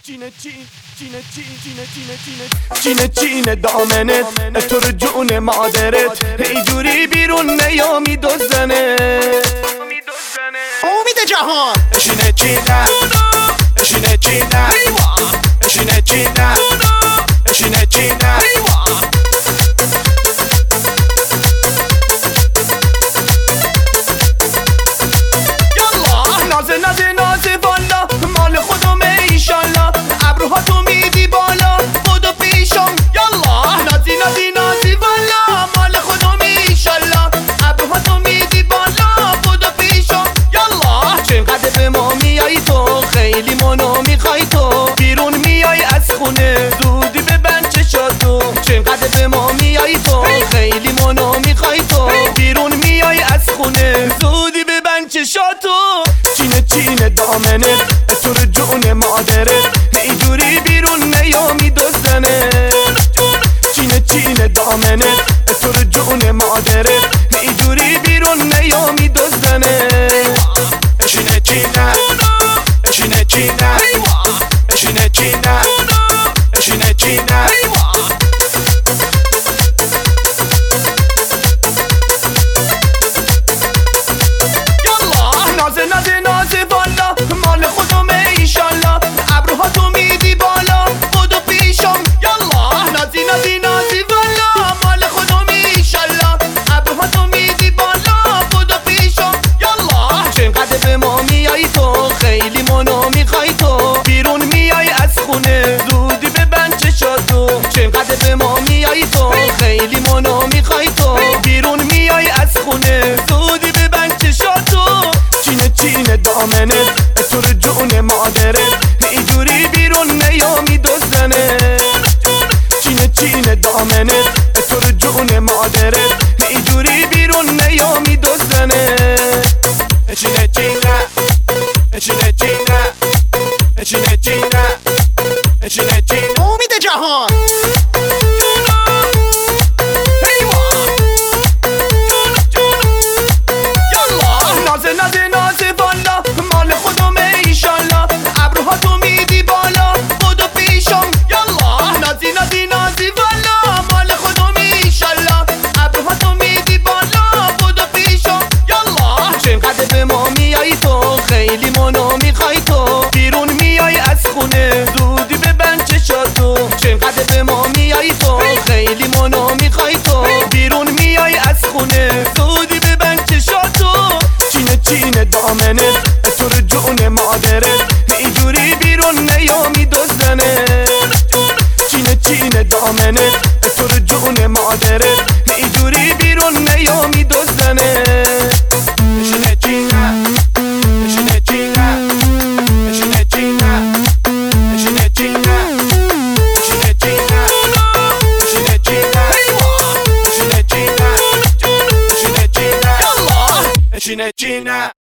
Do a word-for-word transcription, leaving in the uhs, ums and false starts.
چینه چین چینه چین چینه چینه چینه چینه دامنت تو رو جون مادرت اینجوری بیرون نیا میدوزنه امید جهان چینه چینه چینه چینه چینه چینه چینه چینه نازه نازه نازه والا مال خودمه ایشالله ابروها تو میدی بالا بودو پیشم یالا نازی نازی نازی والا مال خودمه ایشالله ابروها تو میدی بالا بودو پیشم یالا چقدر به ما میای تو خیلی منو میخوای تو بیرون میای از خونه زودی ببند چشاتو چقدر به ما میای تو خیلی منو میخوای تو بیرون میای از خونه زودی ببند چشاتو چینه چینه دامنت تو رو جون مادرت اینجوری بیرون نیا میدوزنه چینه چینه دامنت تو رو جون مادرت اینجوری بیرون نیا میدوزنه چینه چینه چینه چینه چینه چینه چینه چینه نازه نازه نازه والا مال خودمه ایشالله ابروها تو میدی بالا بودو پیشم یالا نازی نازی نازی والا مال خودمه ایشالله ابروها تو میدی بالا بودو پیشم یالا چقدر به ما میای تو خیلی منو میخوای تو بیرون میای از خونه زودی ببند چشاتو چقدر به ما میای تو خیلی منو میخوای تو بیرون میای از خونه زودی ببند چشاتو چینه چینه دامنت تو رو جون مادرت اینجوری بیرون نیا میدوزنه چینه چینه دامنت تو رو جون مادرت اینجوری بیرون نیا میدوزنه چینه چینه چینه چینه چینه چینه چینه چینه امید جهان نازه نازه نازه والا مال خودمه ایشالله ابروها تو میدی بالا بودو پیشم یالا نازی نازی نازی والا مال خودمه ایشالله ابروها تو میدی بالا بودو پیشم یالا چقدر به ما میای تو خیلی منو میخوای تو بیرون میای از خونه زودی ببند چشاتو چقدر به ما میای تو خیلی منو میخوای تو بیرون میای از خونه زودی ببند چشاتو چینه چینه دامنت تو رو جون مادرت اینجوری بیرون نیا میدوزنه چینه چینه دامنت تو رو جون مادرت اینجوری بیرون نیا میدوزنه چینه چینه چینه چینه چینه چینه چینه چینه چینه چینه چینه چینه چینه چینه چینه چینه